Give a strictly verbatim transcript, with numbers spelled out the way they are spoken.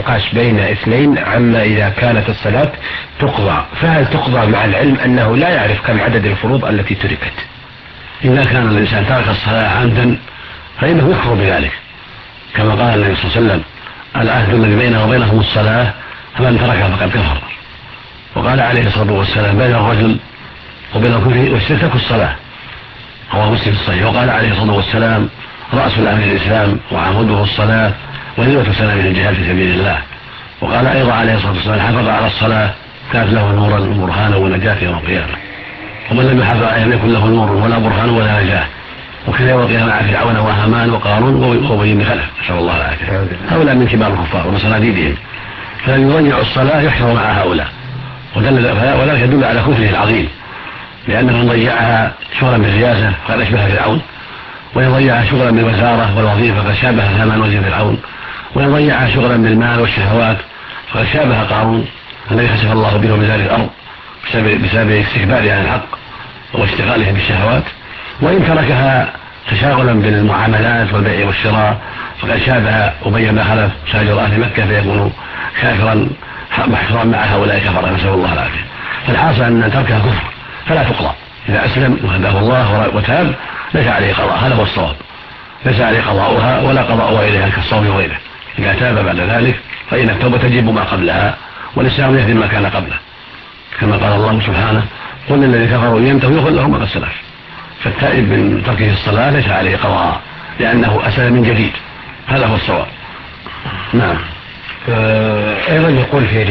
النقاش بين اثنين عما إذا كانت الصلاة تقضى، فهل تقضى مع العلم أنه لا يعرف كم عدد الفروض التي تركت؟ إذا كان الإنسان ترك الصلاة عمدا فإنه يكفر بذلك، كما قال النبي صلى الله عليه وسلم: العهد الذي بينه وبينهم الصلاة، فمن تركها فقد كفر. وقال عليه الصلاة والسلام: بين الرجل وبين الكفر والشرك ترك الصلاة، رواه مسلم في الصحيح. وقال عليه الصلاة والسلام: رأس الأمر الإسلام وعموده الصلاة وذروة سنامه الجهاد في سبيل الله. وقال أيضا عليه الصلاة والسلام: حافظ على الصلاة كانت له نورا وبرهانا ونجاة يوم القيامة، ومن لم يحافظ عليها لم يكن له نور ولا برهان ولا نجاة. وكذا يوم القيامة مع فرعون وهامان وقارون وأبي بن خلف، نسأل الله العافية، هؤلاء من كبار الكفار ومن صناديدهم، فلن يضيع الصلاة يحشر مع هؤلاء، وذلك يدل على كفره العظيم، لأنه من ضيعها شغلا بالرياسة فقد أشبه فرعون، وإن ضيعها شغلا بالوزارة والوظيفة فقد شابه هامان وزير فرعون، وإن ضيعها شغلا بالمال والشهوات فقد شابه قارون الذي خسف الله به بذلك الأرض بسبب استكباره عن الحق واشتغاله بالشهوات. وإن تركها تشاغلا بالمعاملات والبيع والشراء فقد شابه أبي بن خلف ساجر أهل مكة فيكون كافرا محشورا مع هؤلاء كفرا، نسأل الله العافية. فالحاصل أن تركها كفر فلا تقضى، إذا أسلم وهداه الله وتاب ليس عليه قضاء، هذا هو الصواب، ليس عليه قضاؤها ولا قضاؤها إليها كالصوم وغيره. إذا تاب بعد ذلك فإن التوبة تجب ما قبلها والإسلام يهدم ما كان قبله، كما قال الله سبحانه: قل للذين كفروا ينتهوا يغفر لهم ما قد سلف. فالتائب من تركه الصلاة ليس عليه قضاء لأنه أسلم من جديد، هذا هو الصواب. نعم. أيضا يقول في